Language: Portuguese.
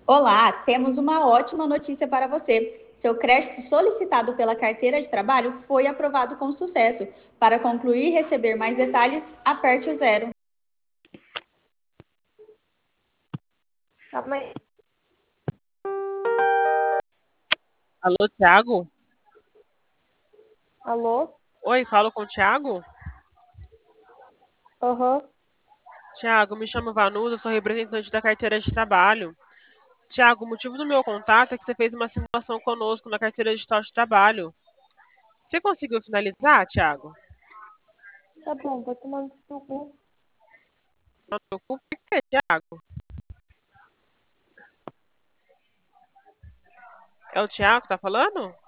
Olá, temos uma ótima notícia para você. Seu crédito solicitado pela carteira de trabalho foi aprovado com sucesso. Para concluir e receber mais detalhes, aperte o zero. Calma aí. Alô, Thiago? Alô? Oi, falo com o Thiago? Aham. Thiago, me chamo Vanusa, sou representante da carteira de trabalho. Thiago, o motivo do meu contato é que você fez uma simulação conosco na carteira digital de trabalho. Você conseguiu finalizar, Thiago? Tá bom, vai tomando seu cu. Não se preocupe, por quê, Thiago? É o Thiago que tá falando?